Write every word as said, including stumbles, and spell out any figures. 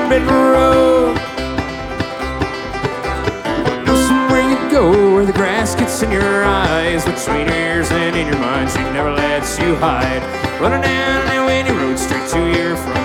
bit road. Know somewhere you go where the grass gets in your eyes, between your ears and in your mind. She never lets you hide. Running down that windy road straight to your front